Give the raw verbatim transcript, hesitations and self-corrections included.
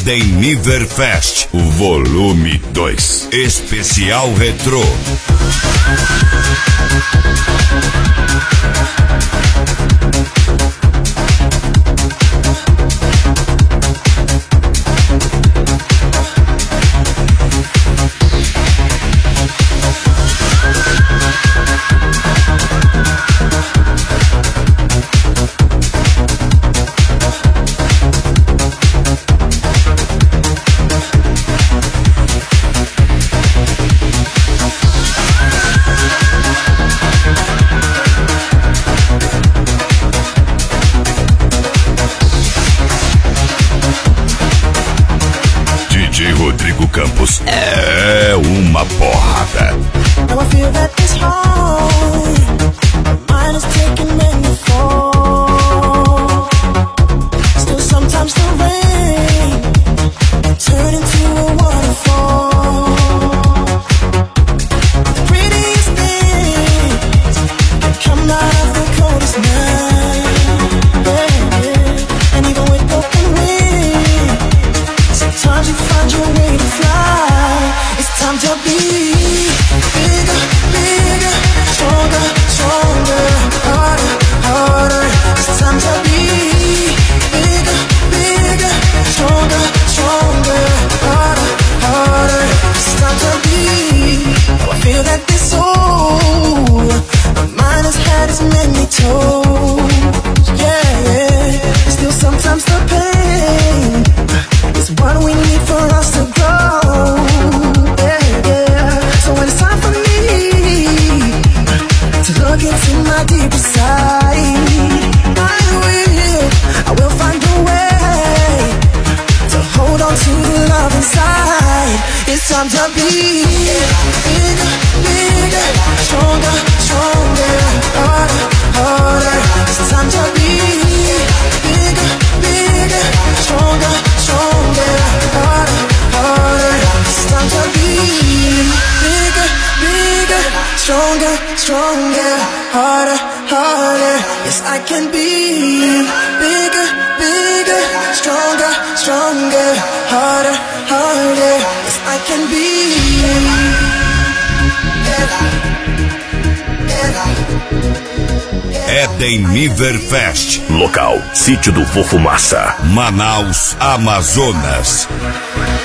Denniverfest, o volume dois, especial retrô. D J Rodrigo Campos é uma porrada. Now I feel that this heart, mine is taking many fall. Still sometimes the rain turn into a waterfall. The prettiest things that come out of the coldest night, yeah, yeah. And even with broken wings, sometimes you find your way to fly. It's time to be bigger, bigger, stronger, stronger, harder, harder. It's time to be bigger, bigger, stronger, stronger, harder, harder. It's time to be. Now I feel that this soul of mine has had as many toes. Yeah, yeah. Still sometimes the pain is what we need for us to grow. Yeah, yeah. So when it's time for me to look into my deeper side, I will, I will find a way to hold on to the love inside. It's time to be bigger, bigger, stronger, stronger, harder, harder. It's time to be bigger, bigger, stronger, stronger, harder, harder. It's time to be bigger, bigger, stronger, stronger, harder, harder. Yes, I can be bigger, bigger, stronger, stronger, harder, harder. Yes, I can be. É Denniverfest. Local: Sítio do Fofo Massa, Manaus, Amazonas.